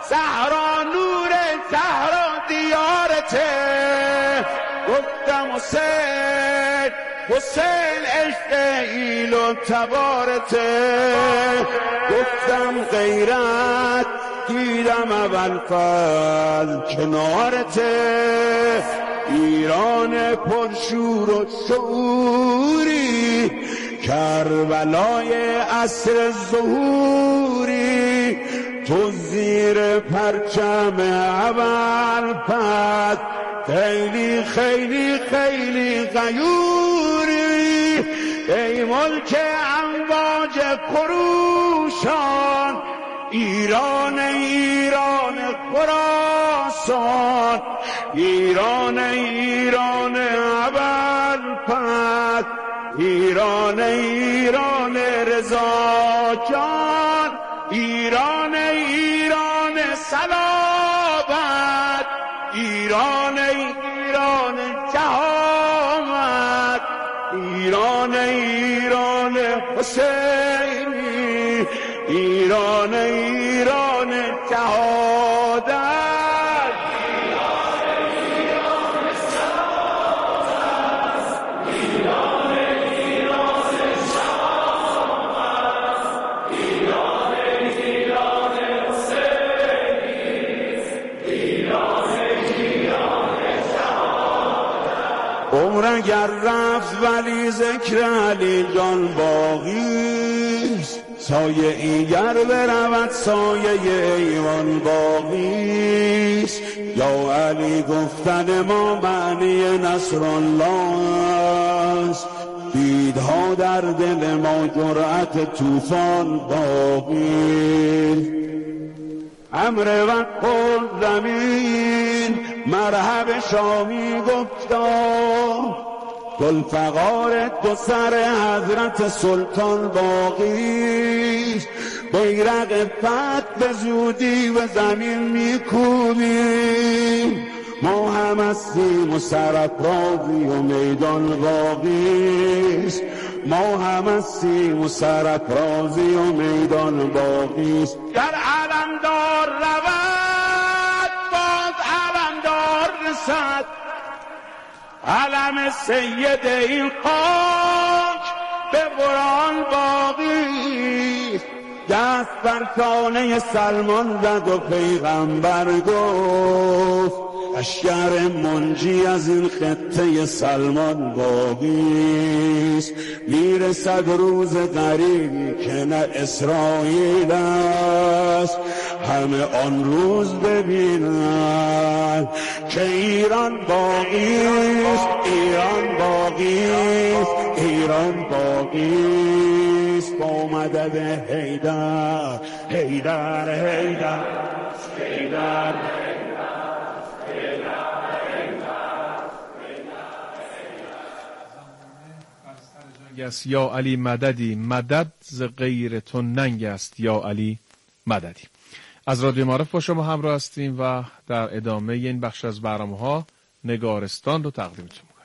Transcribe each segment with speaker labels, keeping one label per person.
Speaker 1: زهرا نور زهرا دیارته. گفتم حسین حسین عشق ایل و تبارته. گفتم غیرت دیدم اول فضل کنارته. ایران پرشور و شعوری کربلای عصر ظهوری. تو زیر پرچم اول فضل خیلی خیلی خیلی غیوری. ای ملک امواج خروشان ایران ایران خراسان. ایران ایران ابوالفتح. ایران ایران رضا جان. ایران ایران صلابت. ایران ایران جهامت. ایران ایران حسینی. ایران ایران جهادت. ایران ایران سعادت. ایران ایران شهامت. ایران ایران حسینی. ایران ایران شهادت. عمر اگر رفت ولی ذکر علی جان باقیست. سایه ایگر برود سایه ایوان باقیست. یا علی گفتن ما معنی نصر الله است. دیدها در دل ما جرأت طوفان باقی. امر وقت زمین مرحب شامی گفتا. ذوالفقار دو سر حضرت سلطان باقیست. بیرق فتح به زودی و زمین میکوبیم. ما هم هستیم و سرافرازی و میدان باقیست. ما هم هستیم و سرافرازی و میدان باقیست. در علمدار رود باز علمدار رسد. علم سید این خاک به قرآن باقی. دست بر شانه سلمان زد و پیغمبر گفت اشکر منجی از این خطه سلمان باقیست. میرسد روز قریبی که نه اسرائیل است. همه آن روز ببینن که ایران باقیست. ایران باقیست. ایران باقیست. با مدد حیدر حیدر حیدر حیدر.
Speaker 2: است یا علی مددی مدد ز غیر تو ننگ است یا علی مددی. از رادیو معارف با شما همراه هستیم و در ادامه این بخش از برنامه‌ها نگارستان رو تقدیمتون می‌کنیم.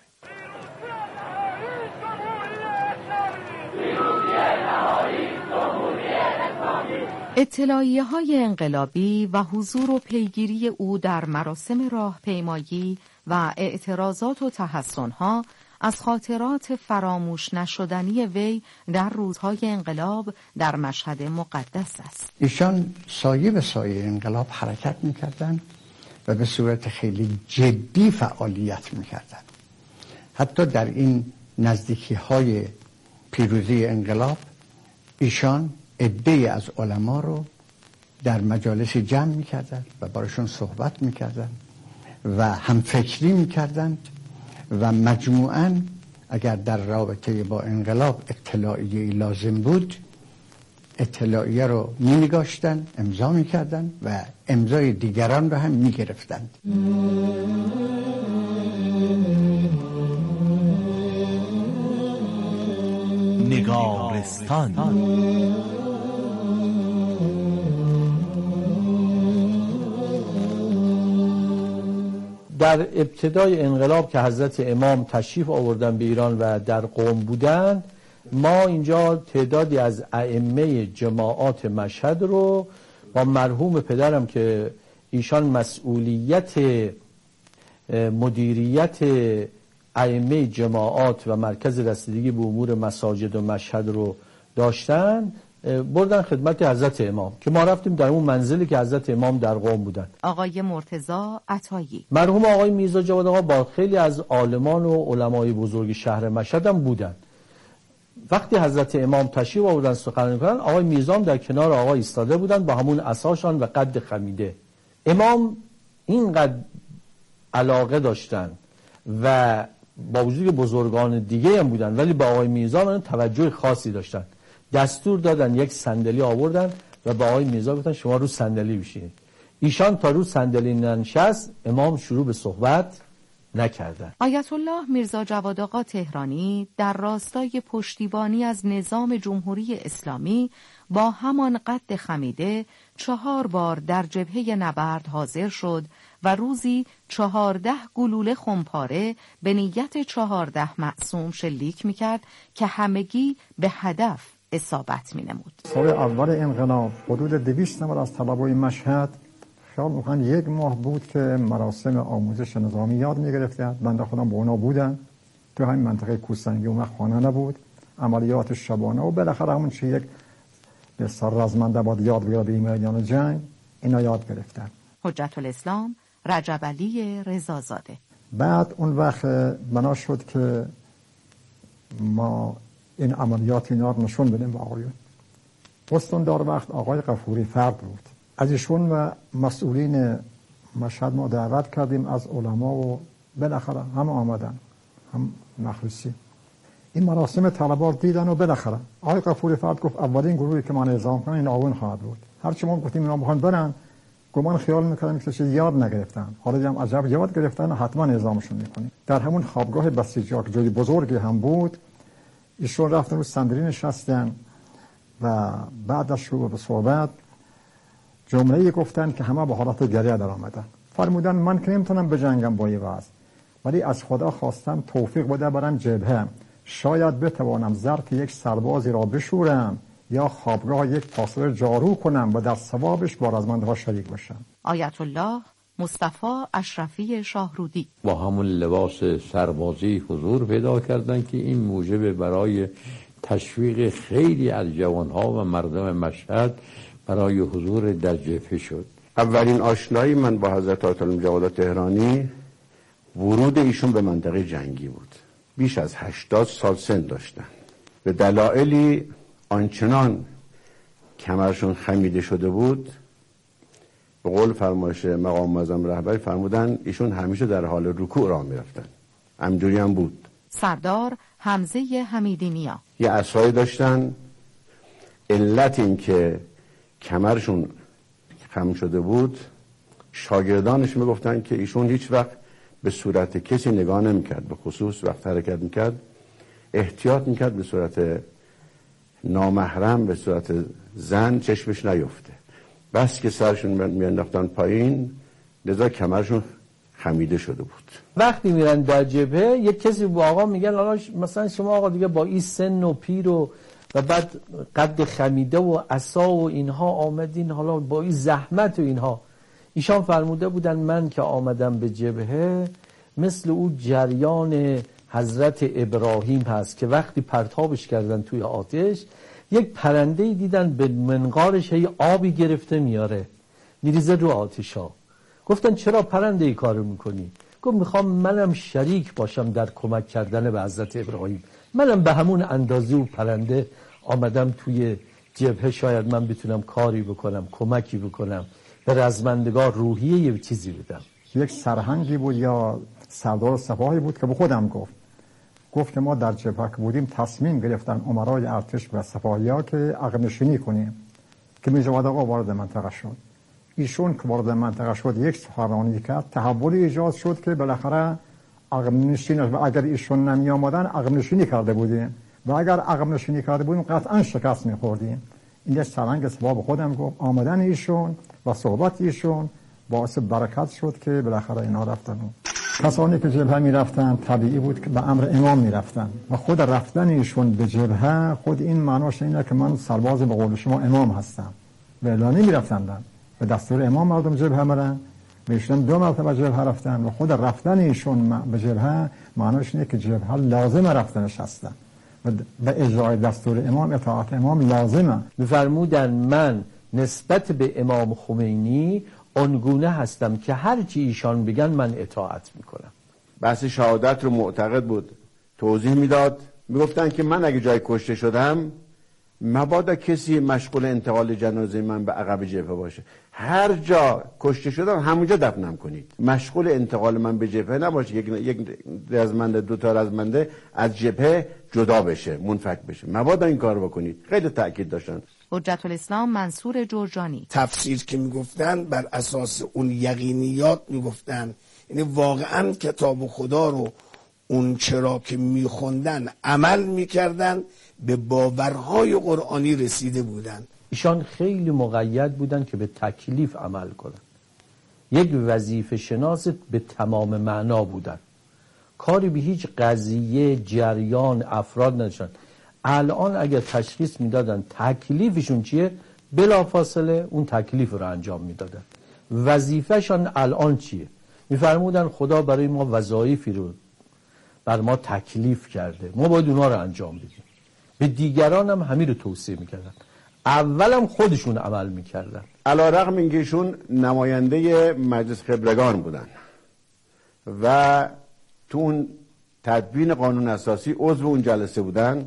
Speaker 3: اطلاعیه‌های انقلابی و حضور و پیگیری او در مراسم راهپیمایی و اعتراضات و تحسن‌ها از خاطرات فراموش نشدنی وی در روزهای انقلاب در مشهد مقدس است.
Speaker 4: ایشان سایه به سایه انقلاب حرکت می‌کردند و به صورت خیلی جدی فعالیت می‌کردند. حتی در این نزدیکی‌های پیروزی انقلاب ایشان عده‌ای از علما رو در مجالسی جمع می‌کردند و براشون صحبت می‌کردند و همفکری می‌کردند و مجموعاً اگر در رابطه با انقلاب اطلاعیه‌ای لازم بود اطلاعیه رو می‌نگاشتن، امضا می‌کردن و امضای دیگران رو هم می‌گرفتند.
Speaker 5: نگارستان.
Speaker 6: در ابتدای انقلاب که حضرت امام تشریف آوردن به ایران و در قم بودن، ما اینجا تعدادی از ائمه جماعات مشهد رو با مرحوم پدرم که ایشان مسئولیت مدیریت ائمه جماعات و مرکز رسیدگی به امور مساجد و مشهد رو داشتن، بردن خدمت حضرت امام که ما رفتیم در اون منزلی که حضرت امام در قم بودن.
Speaker 3: آقای مرتضی عطایی.
Speaker 6: مرحوم آقای میرزا جواد آقا با خیلی از عالمان و علمای بزرگ شهر مشهد هم بودن. وقتی حضرت امام تشریف آوردن سخنرانی کردن، آقای میرزا در کنار آقا ایستاده بودن با همون عصاشان و قد خمیده. امام اینقدر علاقه داشتن و با وجودی که بزرگان دیگه هم بودن ولی با آقای میرزا من توجه خاصی داشتن. دستور دادن یک صندلی آوردن و با آقای میرزا گفتن شما رو صندلی بشینید. ایشان تا رو صندلی ننشست، امام شروع به صحبت نکردن.
Speaker 3: آیت الله میرزا جواد آقا تهرانی در راستای پشتیبانی از نظام جمهوری اسلامی با همان قد خمیده 4 بار در جبهه نبرد حاضر شد و روزی 14 گلوله خمپاره به نیت 14 معصوم شلیک میکرد که همگی به هدف اصابت مینمود.
Speaker 5: سال اول انقلاب حدود 200 نفر از طلبای مشهد خیال میکنن 1 ماه بود که مراسم آموزش نظامی یاد میگرفتن. بنده خودم با اونا بودن تو همین منطقه کوسنگی، اون خانه نبود، عملیات شبانه و بالاخره همون چه یک به سر رزمنده باید یاد بگیره به این میدان جنگ، اینا یاد گرفتن.
Speaker 3: حجت الاسلام رجب علی رضازاده.
Speaker 5: بعد اون وقت بنا شد که ما این عملیات اینا رو نشون بدیم به آقایون. استاندار وقت آقای غفوری فرد بود. از ایشون و مسئولین مشهد ما دعوت کردیم از علما و بالاخره هم آمدن، هم مخلصی. این مراسم طلبا دیدن و بالاخره آقای غفوری فرد گفت اولین گروهی که ما نظام کنن این آقایون خواهد بود. هرچی ما گفتیم اینا بخوان برن، گمان خیال میکردم که چیزی یاد نگرفتن. حالا دیدم عجب یاد گرفتن و حتما نظامشون میکنیم. در همون خوابگاه بسیجا که جای بزرگی هم بود، ایشون رفتن رو صندلی نشستن و بعد از شروع به صحبت جمله‌ای گفتن که همه به حالت گریه در آمدن. فرمودن من که نمیتونم بجنگم با این وضع، ولی از خدا خواستم توفیق بده برم جبهه، شاید بتوانم ظرف یک سربازی را بشورم یا خوابگاه یک پاسدار جارو کنم و در ثوابش با رزمنده‌ها شریک باشم.
Speaker 3: آیت الله مصطفی اشرفی شاهرودی.
Speaker 7: با همون لباس سربازی حضور پیدا کردن که این موجب برای تشویق خیلی از جوانها و مردم مشهد برای حضور در جبهه شد.
Speaker 1: اولین آشنایی من با حضرت آیت الله جواد تهرانی ورود ایشون به منطقه جنگی بود. بیش از 80 سال سن داشتن. به دلایلی آنچنان کمرشون خمیده شده بود، به قول فرمایش مقام معظم رهبری فرمودن ایشون همیشه در حال رکوع راه میرفتن. همجوری هم بود.
Speaker 3: سردار حمزه حمیدی نیا.
Speaker 1: یه عصایی داشتن، علت این که کمرشون خم شده بود شاگردانش میگفتن که ایشون هیچ وقت به صورت کسی نگاه نمیکرد، به خصوص وقت حرکت میکرد احتیاط میکرد به صورت نامحرم، به صورت زن چشمش نیفته. بس که سرشون میانداختن پایین، لذا کمرشون خمیده شده بود.
Speaker 6: وقتی میرن در جبهه یک کسی با آقا میگن آقا مثلا شما آقا دیگه با این سن و پیر و بعد قد خمیده و عصا و اینها آمدین، حالا با این زحمت و اینها. ایشان فرموده بودن من که آمدم به جبهه مثل او جریان حضرت ابراهیم هست که وقتی پرتابش کردن توی آتش یک پرنده‌ای دیدن به منقارش هی آبی گرفته میاره میریزه رو آتشا. گفتن چرا پرنده ای کارو میکنی؟ گفت میخوام منم شریک باشم در کمک کردن به حضرت ابراهیم. منم به همون اندازه و پرنده آمدم توی جبهه، شاید من بتونم کاری بکنم، کمکی بکنم، به رزمندگان روحیه یه چیزی بدم.
Speaker 5: یک سرهنگی بود یا سردار سپاهی بود که به خودم گفت که ما در جبهه بودیم تصمیم گرفتن امرای ارتش و سپاهی‌ها که عقب نشینی کنیم که میرزا جواد آقا وارد منطقه شد. ایشون که وارد منطقه شد یک سخنرانی کرد، تحولی ایجاد شد که بالاخره عقب نشینی، و اگر ایشون نمی آمدن عقب نشینی کرده بودیم و اگر عقب نشینی کرده بودیم قطعا شکست می‌خوردیم. این یک سرهنگ سپاه به خودم گفت آمدن ایشون و صحبت ایشون باعث برکت شد که بالاخره اینا رفتن. کسانی که جبهه می رفتن طبیعی بود که به امر امام می رفتن و خود رفتن ایشون به جبهه خود این معناش اینه که من سرباز به قول شما امام هستم به اعلانی میرفتند، به دستور امام مردم جبهه مرن، به ایشون 2 مرتبه جبهه رفتن و خود رفتن ایشون به جبهه معناش اینه که جبهه لازم رفتنش هستن و به اجرای دستور امام اطاعت امام لازمه.
Speaker 6: میفرمودن من نسبت به امام خمینی آنگونه هستم که هر چی ایشان بگن من اطاعت میکنم.
Speaker 1: بحث شهادت رو معتقد بود، توضیح میداد، میگفتن که من اگه جای کشته شدم مبادا کسی مشغول انتقال جنازه من به عقب جبهه باشه، هر جا کشته شدم همونجا دفنم کنید، مشغول انتقال من به جبهه نباشه، یک رزمنده 2 تا رزمنده از جبهه جدا بشه، منفک بشه، مبادا این کار بکنید. خیلی تاکید داشتن.
Speaker 3: حجت الاسلام منصور جرجانی:
Speaker 8: تفسیر که میگفتن بر اساس اون یقینیات میگفتن، یعنی واقعا کتاب خدا رو اون چرا که میخوندن عمل میکردن، به باورهای قرآنی رسیده بودن.
Speaker 6: ایشان خیلی مقید بودن که به تکلیف عمل کنن، یک وظیفه شناس به تمام معنا بودن، کاری به هیچ قضیه جریان افراد نداشتن. الان اگر تشخیص میدادن تکلیفشون چیه، بلافاصله اون تکلیف رو انجام میدادن. وظیفهشان الان چیه؟ میفرمودن خدا برای ما وظایفی رو بر ما تکلیف کرده، ما باید اونا رو انجام بدیم. به دیگران هم همین رو توصیه میکردن، اولم خودشون عمل میکردن.
Speaker 1: علیرغم اینکه ایشون نماینده مجلس خبرگان بودن و تو اون تدوین قانون اساسی عضو اون جلسه بودن،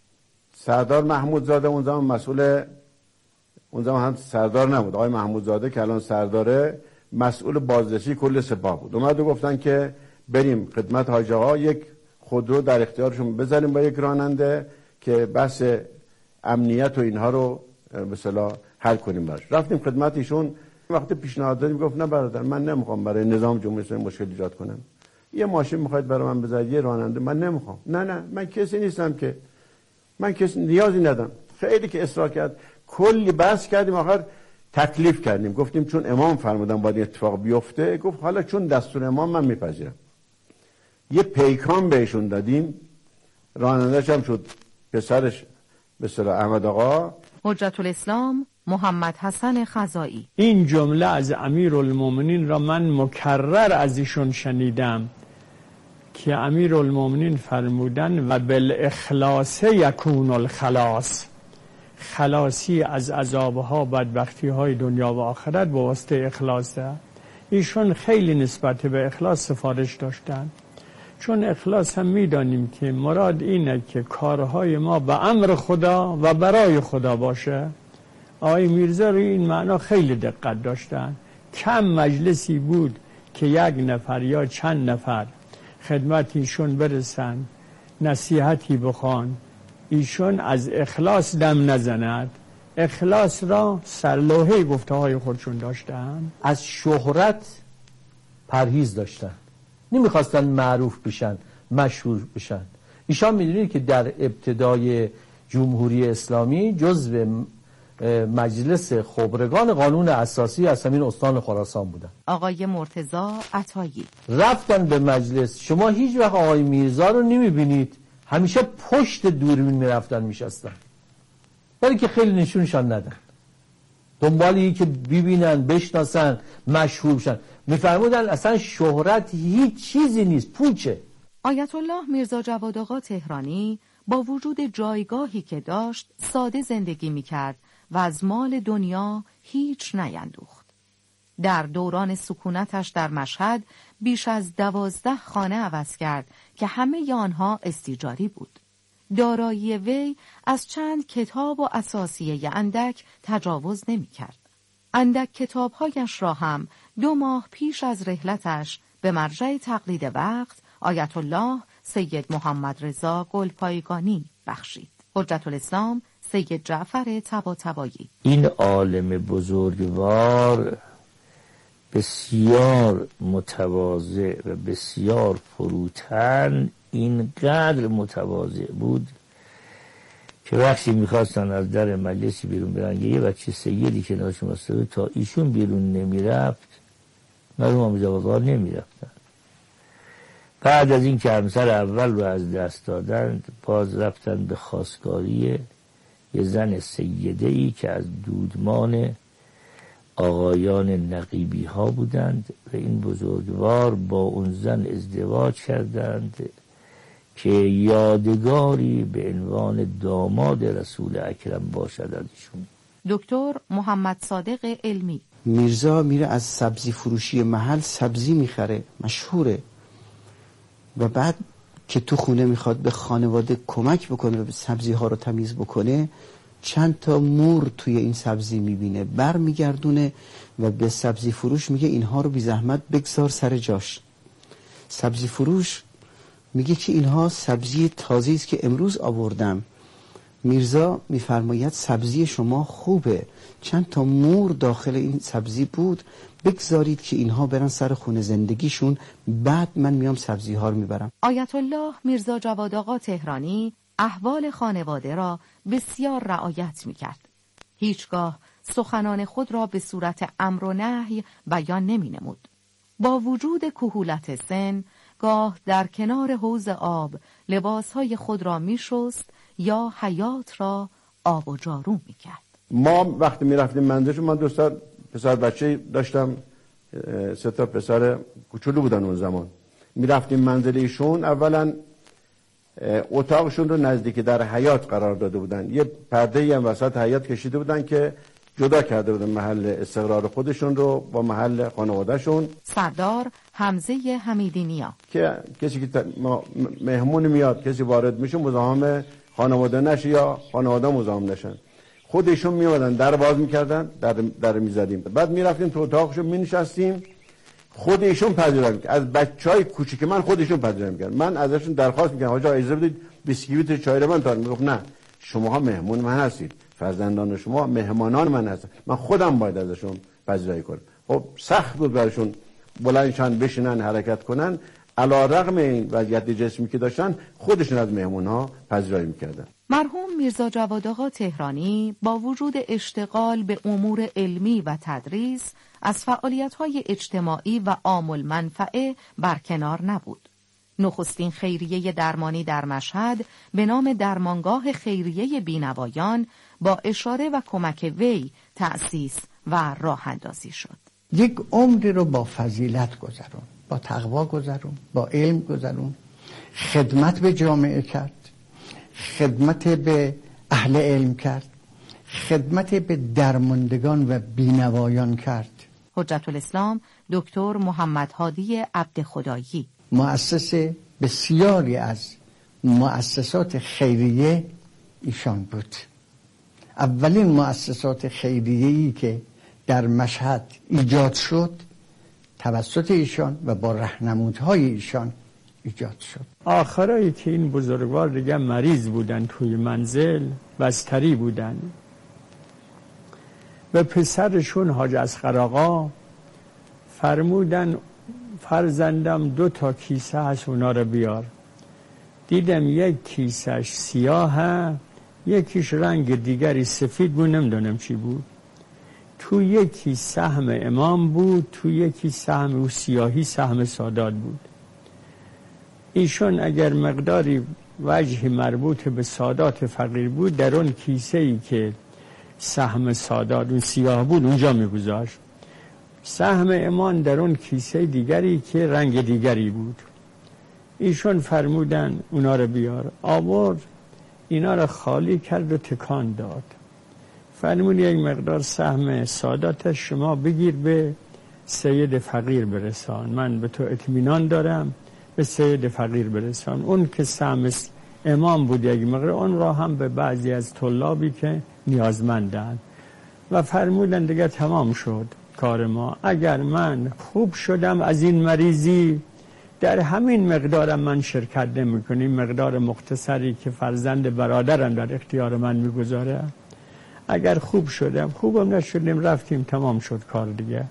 Speaker 1: سردار محمود زاده اون زمان مسئول، اون زمان هم سردار نبود، آقای محمود زاده که الان سرداره، مسئول بازرسی کل سپاه بود، اومد و گفتن که بریم خدمت حاج آقا یک خودرو در اختیارشون بذاریم با یک راننده که بحث امنیت و اینها رو به اصطلاح حل کنیم براش. رفتیم خدمت ایشون، وقتی پیشنهاد دادیم گفت نه برادر، من نمیخوام برای نظام جمهوری اسلامی مشکل ایجاد کنم، یه ماشین میخواید برای من بذارید، یه راننده، من نمیخوام. نه من کسی نیستم که، من کسی نیازی ندارم. خیلی که اصرار کرد، کلی بحث کردیم، آخر تکلیف کردیم، گفتیم چون امام فرمودن باید اتفاق بیفته، گفت حالا چون دستور امام من میپذیرم. یه پیکان بهشون دادیم، راننده‌اش هم شد پسرش به اصطلاح احمد آقا.
Speaker 3: حجت الاسلام محمد حسن خزائی:
Speaker 9: این جمله از امیرالمومنین را من مکرر از ایشون شنیدم که امیرالمومنین فرمودن و بالاخلاص یکون الخلاص، خلاصی از عذابها بدبختی‌های دنیا و آخرت با واسطه اخلاصه. ایشون خیلی نسبت به اخلاص سفارش داشتن، چون اخلاص هم میدانیم که مراد اینه که کارهای ما به امر خدا و برای خدا باشه. آقای میرزا روی این معنا خیلی دقت داشتن. کم مجلسی بود که یک نفر یا چند نفر خدمت ایشون برسن، نصیحتی بخوان، ایشون از اخلاص دم نزند. اخلاص را سرلوحه گفته های خودشون داشتن.
Speaker 6: از شهرت پرهیز داشتن، نمیخواستن معروف بشن، مشهور بشن. ایشان میدونید که در ابتدای جمهوری اسلامی جزو مجلس خبرگان قانون اساسی از همین استان خراسان بودن.
Speaker 3: آقای مرتضی عطایی:
Speaker 6: رفتن به مجلس، شما هیچ وقت آقای میرزا رو نمیبینید، همیشه پشت دوربین میرفتن میشستن، ولی که خیلی نشونشان ندن، دنبالی که ببینن، بشناسن، مشهور شن. میفرمودن اصلا شهرت هیچ چیزی نیست، پوچه.
Speaker 3: آیت الله میرزا جواد آقا تهرانی با وجود جایگاهی که داشت ساده زندگی میکرد و از مال دنیا هیچ نیندوخت. در دوران سکونتش در مشهد بیش از 12 خانه عوض کرد که همه آنها استیجاری بود. دارایی وی از چند کتاب و اساسیه اندک تجاوز نمی کرد. اندک کتابهایش را هم 2 ماه پیش از رحلتش به مرجع تقلید وقت آیت الله سید محمد رضا گلپایگانی بخشید. حجت الاسلام سید جعفر طباطبایی:
Speaker 10: این عالم بزرگوار بسیار متواضع و بسیار فروتن، اینقدر متواضع بود که وقتی میخواستن از در مجلسی بیرون برن، یه بچه سیدی که ناشون واسطه تا ایشون بیرون نمیرفت مرحوم جوادآقا نمیرفتن. بعد از این که همسر اول رو از دست دادن، باز رفتن به خواستگاری یه زن سیده‌ای که از دودمان آقایان نقیبی ها بودند و این بزرگوار با اون زن ازدواج کردند که یادگاری به عنوان داماد رسول اکرم باشد ازشون.
Speaker 3: دکتر محمد صادق علمی:
Speaker 11: میرزا میره از سبزی فروشی محل سبزی میخره، مشهوره، و بعد که تو خونه میخواد به خانواده کمک بکنه و سبزی ها رو تمیز بکنه، چند تا مور توی این سبزی میبینه، بر میگردونه و به سبزی فروش میگه اینها رو بی زحمت بگذار سر جاش. سبزی فروش میگه که اینها سبزی تازه‌ای است که امروز آوردم. میرزا میفرماید سبزی شما خوبه، چند تا مور داخل این سبزی بود، بگذارید که اینها برن سر خونه زندگیشون، بعد من میام سبزی ها رو میبرم.
Speaker 3: آیت الله میرزا جواد آقا تهرانی احوال خانواده را بسیار رعایت میکرد. هیچگاه سخنان خود را به صورت امر و نهی بیان نمی نمود. با وجود کهولت سن، گاه در کنار حوض آب لباسهای خود را می شست یا حیاط را آب و جارو می کرد.
Speaker 1: ما وقتی می رفتیم منزلشون، من دوستا پسر بچه داشتم، 3 تا پسر کوچولو بودن اون زمان. می رفتیم منزل ایشون، اولا اتاقشون رو نزدیک در حیاط قرار داده بودن، یه پرده هم وسط حیاط کشیده بودن که جدا کرده بودن محل استقرار خودشون رو با محل خانوادهشون.
Speaker 3: سردار حمزه حمیدی نیا
Speaker 1: که کسی که مهمون میاد، کسی وارد میشه، مزاحم خانواده نشه یا خانواده مزاحم نشن. خودشون میومدن در باز میکردن، در میزدیم، بعد میرفتیم تو اتاقشون مینشستیم، خودشون پذیرایی میکردن. از بچهای کوچیک من خودشون پذیرایی میکردن. من ازشون درخواست میکردم حاجا اجازه بدید بیسکویت چای رو من تا میگفت نه، شماها مهمون من هستید، فرزندان شما مهمانان من هستن، من خودم باید ازشون پذیرایی کنم. خب سخت بود براشون بلندشان بشینن حرکت کنن، علی رغم این وضعیت جسمی که داشتن خودشون از مهمونها پذیرایی میکردن.
Speaker 3: مرحوم میرزا جواد آقا تهرانی با وجود اشتغال به امور علمی و تدریس از فعالیت‌های اجتماعی و عام المنفعه برکنار نبود. نخستین خیریه درمانی در مشهد به نام درمانگاه خیریه بینوایان با اشاره و کمک وی تأسیس و راه اندازی شد.
Speaker 4: یک عمری رو با فضیلت گذرون، با تقوا گذرون، با علم گذرون، خدمت به جامعه کرد، خدمت به اهل علم کرد، خدمت به درماندگان و بینوایان کرد.
Speaker 3: حجت الاسلام دکتر محمد هادی عبدخدایی
Speaker 4: مؤسس بسیاری از مؤسسات خیریه ایشان بود. اولین مؤسسات خیریه‌ای که در مشهد ایجاد شد توسط ایشان و با راهنمودهای ایشان ایجاد شد.
Speaker 9: آخرایی که این بزرگوار دیگه مریض بودن، توی منزل بستری بودن و پسرشون حاج اصغر آقا فرمودن فرزندم 2 تا کیسه هست اونا رو بیار. دیدم یک کیسهش سیاهه، یکیش رنگ دیگری سفید بود، نمیدونم چی بود. تو یکی سهم امام بود، تو یکی سهم او سیاهی سهم سادات بود. ایشون اگر مقداری وجه مربوط به سادات فقیر بود، در اون کیسه ای که سهم سادات اون سیاه بود اونجا میگذاشت. سهم امان در اون کیسه دیگری که رنگ دیگری بود. ایشون فرمودن اونا رو بیار. آورد، اینا رو خالی کرد و تکان داد. فرمود یک مقدار سهم سادات شما بگیر به سید فقیر برسان، من به تو اطمینان دارم، به سید فقیر برسان. اون که سهم امام بود یک مقدار، اون را هم به بعضی از طلابی که نیازمندن. و فرمودن دیگه تمام شد کار ما. اگر من خوب شدم از این مریضی، در همین مقدارم من شرکت نمی کنیم، مقدار مختصری که فرزند برادرم در اختیار من میگذاره. اگر خوب شدم، خوبم نشدیم، رفتیم، تمام شد کار دیگه.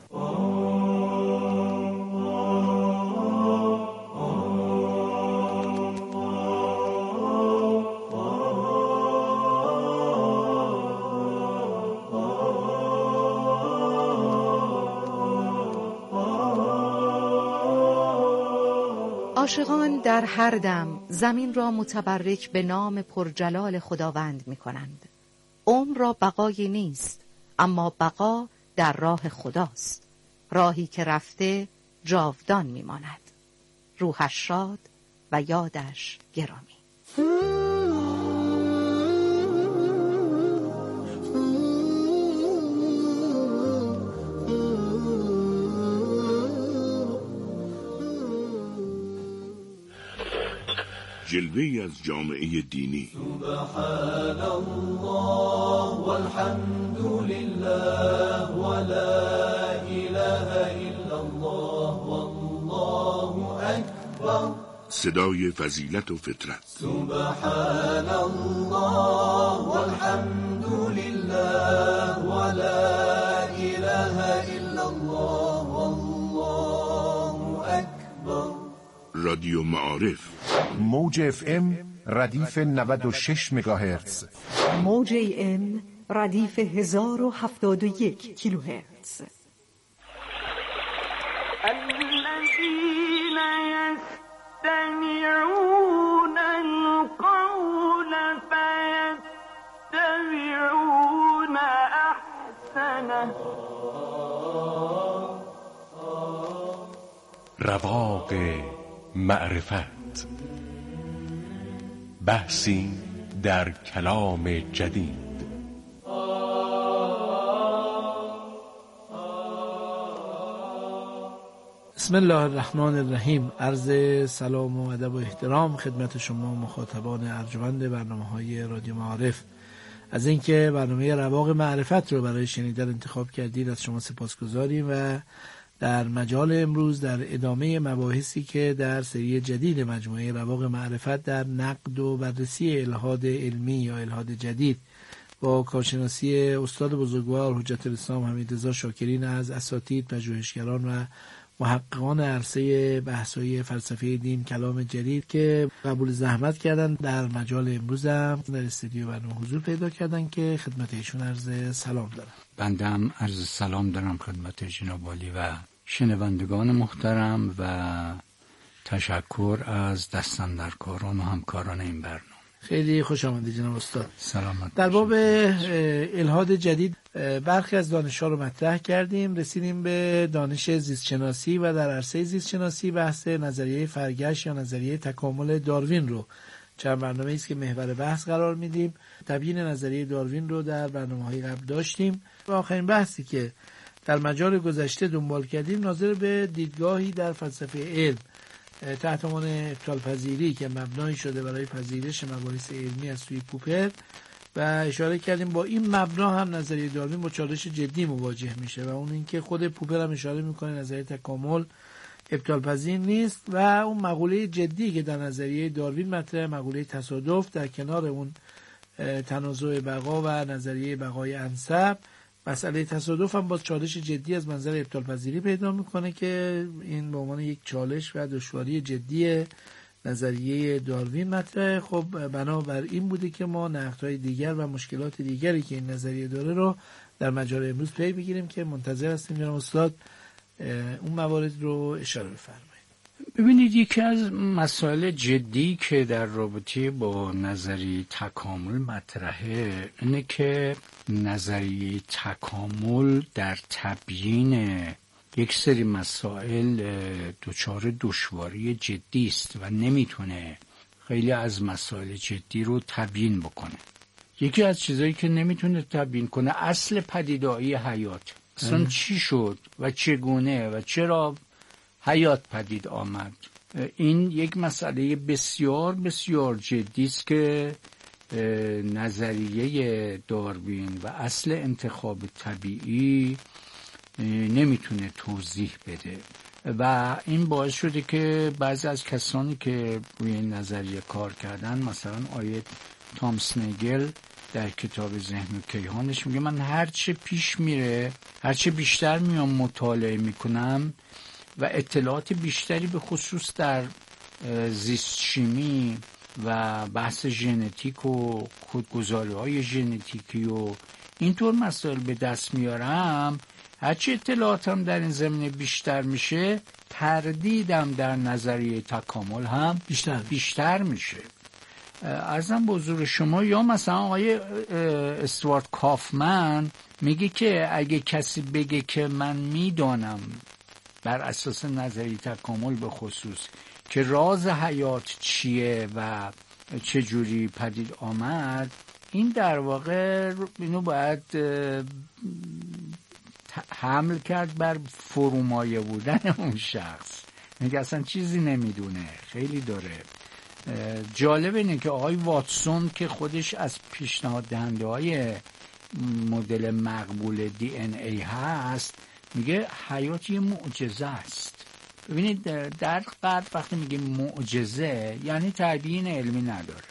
Speaker 3: عاشقان در هر دم زمین را متبرک به نام پرجلال خداوند می کنند. عمر را بقایی نیست، اما بقا در راه خداست، راهی که رفته جاودان میماند. روحش شاد و یادش گرامی.
Speaker 12: جلوه‌ای از جامعه دینی.
Speaker 13: سبحان الله والحمد لله ولا اله الا الله والله اکبر.
Speaker 12: صدای فضیلت و فطرت.
Speaker 13: سبحان الله والحمد لله ولا اله الا الله والله اکبر.
Speaker 12: رادیو معارف.
Speaker 14: موج FM ردیف 96 مگاهرتز،
Speaker 15: موج AM ردیف 1071 کیلوهرتز.
Speaker 16: الذين يستمعون القول فيتبعون احسنه.
Speaker 14: رواق معرفت، بحثی در کلام جدید.
Speaker 6: بسم الله الرحمن الرحیم. عرض سلام و ادب و احترام خدمت شما مخاطبان ارجمند برنامه‌های رادیو معارف. از اینکه برنامه رواق معرفت رو برای شنیدن انتخاب کردید از شما سپاسگزاریم و در مجال امروز در ادامه مباحثی که در سری جدید مجموعه رواق معرفت در نقد و بررسی الحاد علمی یا الحاد جدید با کارشناسی استاد بزرگوار حجت الاسلام حمیدرضا شاکرین از اساتید پژوهشگران و محققان عرصه بحث‌های فلسفه دین کلام جدید که قبول زحمت کردن در مجال امروز هم در استودیو برنامه حضور پیدا کردن که خدمت ایشون عرض سلام دارم.
Speaker 17: بنده هم عرض سلام دارم خدمت جناب عالی و شنوندگان محترم و تشکر از دستاندرکاران و همکاران این برنامه.
Speaker 6: خیلی خوش آمدید جناب استاد.
Speaker 17: سلامت.
Speaker 6: در باب الحاد جدید برخی از دانش‌ها رو مطرح کردیم، رسیدیم به دانش زیستشناسی و در عرصه زیستشناسی بحث نظریه فرگشت یا نظریه تکامل داروین رو چند برنامه‌ای است که محور بحث قرار میدیم. تبیین نظریه داروین رو در برنامه‌های قبل داشتیم و آخرین بحثی که در مجال گذشته دنبال کردیم ناظر به دیدگاهی در فلسفه علم تحت عنوان ابطال‌پذیری که مبنایی شده برای پذیرش مباحث علمی از سوی پوپر و اشاره کردیم با این مبنا هم نظریه داروین با چالش جدی مواجه میشه و اون اینکه خود پوپر هم اشاره میکنه نظریه تکامل ابطال‌پذیر نیست و اون مقوله جدی که در نظریه داروین مطرحه مقوله تصادف در کنار اون تنازع بقا و نظریه بقای انسب مسئله تصادف هم با چالش جدی از منظر ابطال‌پذیری پیدا میکنه که این به عنوان یک چالش و دشواری جدی نظریه داروین مطرحه. خب بنابر این بوده که ما نقدهای دیگر و مشکلات دیگری که این نظریه داره رو در مجال امروز پی بگیریم که منتظر هستیم جناب استاد اون موارد رو اشاره بفرمایید.
Speaker 17: ببینید یکی از مسائل جدی که در رابطه با نظریه تکامل مطرحه اینه که نظریه تکامل در تبیین یک سری مسائل دچار دشواری جدی است و نمیتونه خیلی از مسائل جدی رو تبیین بکنه. یکی از چیزایی که نمیتونه تبیین کنه اصل پدیدایی حیات، اصلا چی شد و چگونه و چرا حیات پدید آمد. این یک مسئله بسیار بسیار جدی است که نظریه داروین و اصل انتخاب طبیعی نمیتونه توضیح بده و این باعث شده که بعضی از کسانی که روی این نظریه کار کردن مثلا آیه تامسنگل در کتاب ذهن و کیهانش میگه من هرچه پیش میره هرچه بیشتر میام مطالعه میکنم و اطلاعات بیشتری به خصوص در زیست شیمی و بحث ژنتیک و کدگذاری‌های ژنتیکی و اینطور مسائل به دست میارم، هرچی اطلاعاتم در این زمینه بیشتر میشه تردیدم در نظریه تکامل هم بیشتر میشه عرضم به حضور شما، یا مثلا آقای استوارت کافمن میگه که اگه کسی بگه که من میدانم بر اساس نظریه تکامل به خصوص که راز حیات چیه و چه جوری پدید آمد، این در واقع اینو باید حمل کرد بر فرومایه بودن اون شخص، میگه اصلا چیزی نمیدونه، خیلی داره. جالب اینه که آقای واتسون که خودش از پیشنهاد دهنده های مدل مقبول DNA هست، میگه حیات یه معجزه است. ببینید در غرب وقتی میگه معجزه یعنی تبیین علمی نداره،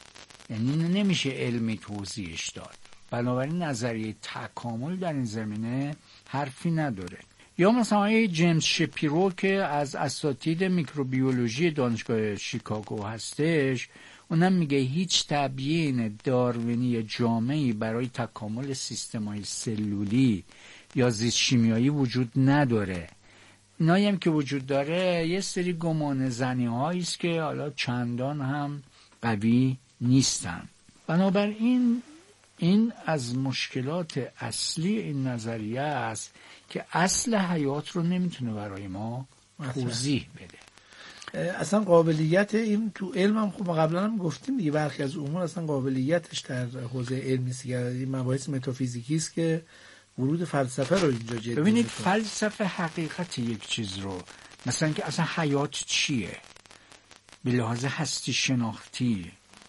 Speaker 17: یعنی نمیشه علمی توضیحش داد، بنابراین نظریه تکامل در این زمینه حرفی نداره. یا مثلا جیمز شپیرو که از اساتید میکروبیولوژی دانشگاه شیکاگو هستش، اونم میگه هیچ تبیین داروینی جامعی برای تکامل سیستم‌های سلولی یا زیست شیمیایی وجود نداره. اینایی هم که وجود داره یه سری گمان زنی هایی است که حالا چندان هم قوی نیستن. بنابراین این از مشکلات اصلی این نظریه است که اصل حیات رو نمیتونه برای ما توضیح بده.
Speaker 6: اصلا قابلیت این تو علم هم خب قبلا هم گفتیم دیگه، برخی از امور اصلا قابلیتش در حوزه علمی است که این مباحث متافیزیکی است که ورود فلسفه رو اینجا جدی.
Speaker 17: ببینید فلسفه حقیقت یک چیز رو، مثلا که اصلا حیات چیه به لحاظ هستی شناختی،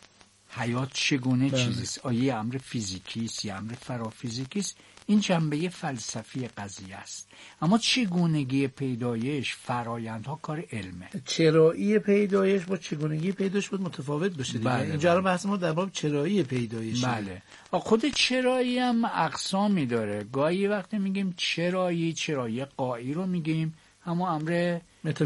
Speaker 17: حیات چگونه چیزیست، آیا امر فیزیکی است یا امر فرافیزیکی است، این جنبه فلسفی قضیه است. اما چگونگی پیدایش، فرایندها کار علمه.
Speaker 6: چرایی پیدایش با چگونگی پیدایش بود متفاوت بشه دیگه. اینجا رو بحث ما در باب چرایی پیدایش.
Speaker 17: بله. خود چرایی هم اقسامی داره. گاهی وقتی میگیم چرایی قایی رو میگیم، اما امر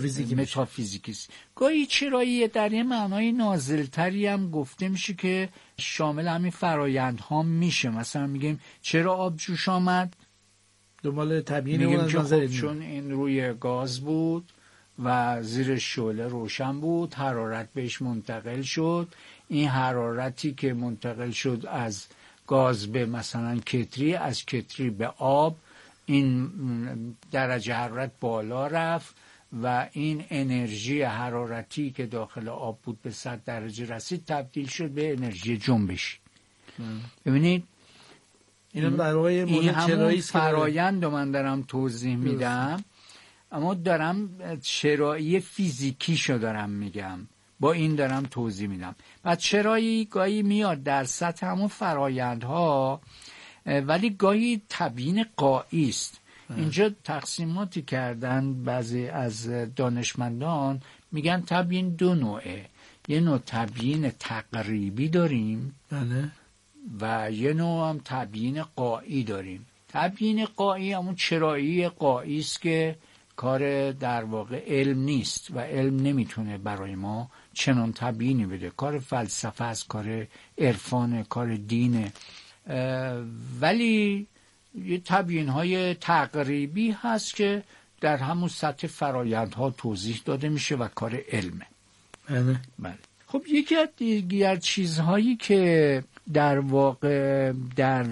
Speaker 17: متافیزیکی است. گاهی چرایی در یه معنای نازلتری هم گفته میشه که شامل همین فرایندها میشه. مثلا میگیم چرا آب جوش آمد؟
Speaker 6: دنبال تبیین
Speaker 17: اون از نظر چون این روی گاز بود و زیر شعله روشن بود، حرارت بهش منتقل شد. این حرارتی که منتقل شد از گاز به مثلا کتری، از کتری به آب، این درجه حرارت بالا رفت و این انرژی حرارتی که داخل آب بود به 100 درجه رسید، تبدیل شد به انرژی جنبشی. ببینید این همون فرایند رو من دارم توضیح میدم، اما دارم چرایی فیزیکیشو دارم میگم، با این دارم توضیح میدم. و چرایی گاهی میاد در سطح همون فرایندها، ولی گاهی تبیین قایی است. اینجا تقسیماتی کردن بعضی از دانشمندان، میگن تبیین دو نوعه. یه نوع تبیین تقریبی داریم،
Speaker 6: بله،
Speaker 17: و یه نوع هم تبیین قایی داریم. تبیین قایی همون چرایی قایی است که کار در واقع علم نیست و علم نمیتونه برای ما چنان تبیینی بده. کار فلسفه است، کار عرفانه، کار دینه. ولی یه تبیین های تقریبی هست که در همون سطح فرایندها توضیح داده میشه و کار علمه. بله. خب یکی از دیگر چیزهایی که در واقع در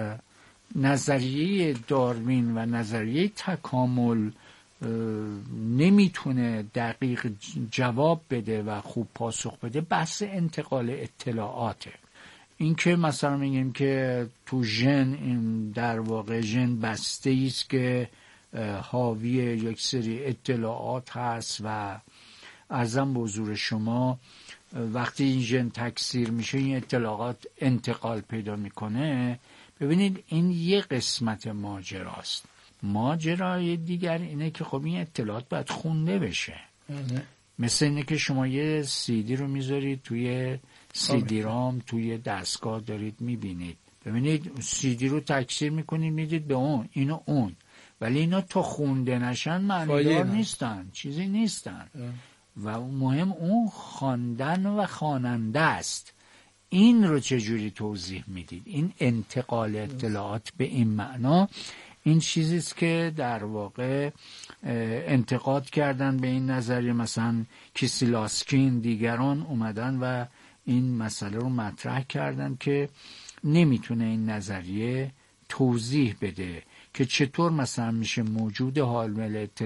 Speaker 17: نظریه داروین و نظریه تکامل نمیتونه دقیق جواب بده و خوب پاسخ بده، بحث انتقال اطلاعاته. این که مثلا میگیم که تو ژن، این در واقع ژن بسته است که حاوی یک سری اطلاعات هست و عرضم به حضور شما وقتی این ژن تکثیر میشه این اطلاعات انتقال پیدا میکنه. ببینید این یه قسمت ماجراست. ماجرای دیگر اینه که خب این اطلاعات باید خونده بشه. مثل اینه که شما یه CD رو میذارید توی CD رام، توی دستگاه دارید میبینید. ببینید CD رو تکثیر میکنید میدید به اون، اینو اون، ولی اینا تا خونده نشن معنیدار نیستن، چیزی نیستن. و مهم اون خواندن و خواننده است. این رو چجوری توضیح میدید؟ این انتقال اطلاعات به این معنا، این چیزیست که در واقع انتقاد کردن به این نظریه. مثلا کیسلاسکین دیگران اومدن و این مسئله رو مطرح کردم که نمیتونه این نظریه توضیح بده که چطور مثلا میشه موجود حامل